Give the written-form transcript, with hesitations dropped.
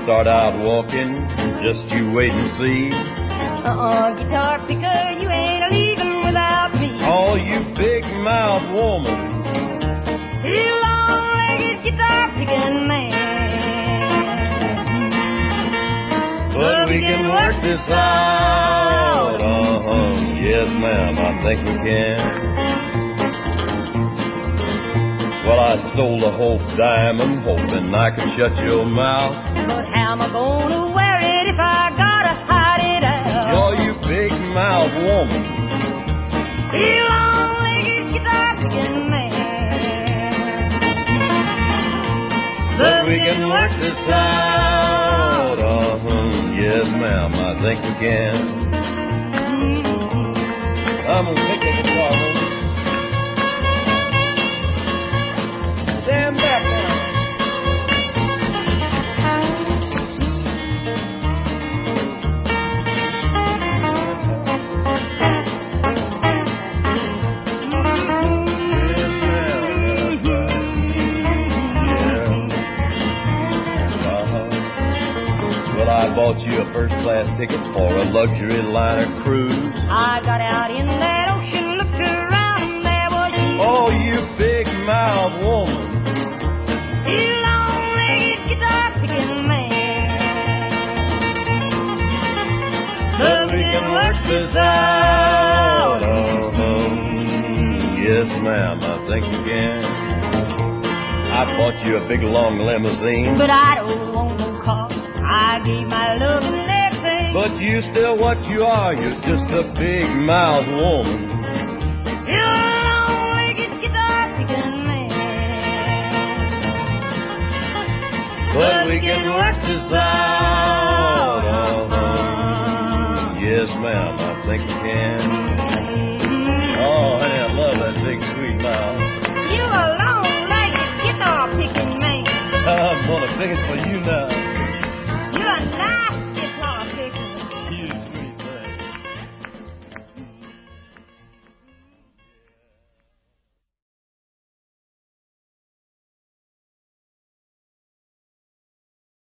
start out walking, just you wait and see. Guitar picker, you ain't leaving without me. Oh, you big mouth woman. You long-legged guitar picking man. But we can work this out. Yes, ma'am, I think we can. Well, I stole the Hope diamond, hoping I could shut your mouth. But how am I gonna wear it if I gotta hide it out? Oh, you big mouth woman. You long-legged guitar picking man. But we can work this out. Yes, ma'am, I think we can. I'm gonna pick up the guitar, woman. Stand back now. Well, I bought you a first-class ticket for a luxury liner cruise. I got out in that ocean, looked around, and there was you. Oh, you big mouth woman. You long-legged guitar picking man. But we can work this out. Yes, ma'am, I think we can. I bought you a big long limousine. But I don't want no car. I gave my love and everything. But you still what you are, you're just a big mouth woman. You're a long-legged guitar picking man. But we can work this out. Yes, ma'am, I think we can. Oh, honey, I love that big sweet mouth. You're a long-legged guitar picking man. I'm gonna pick it for you now.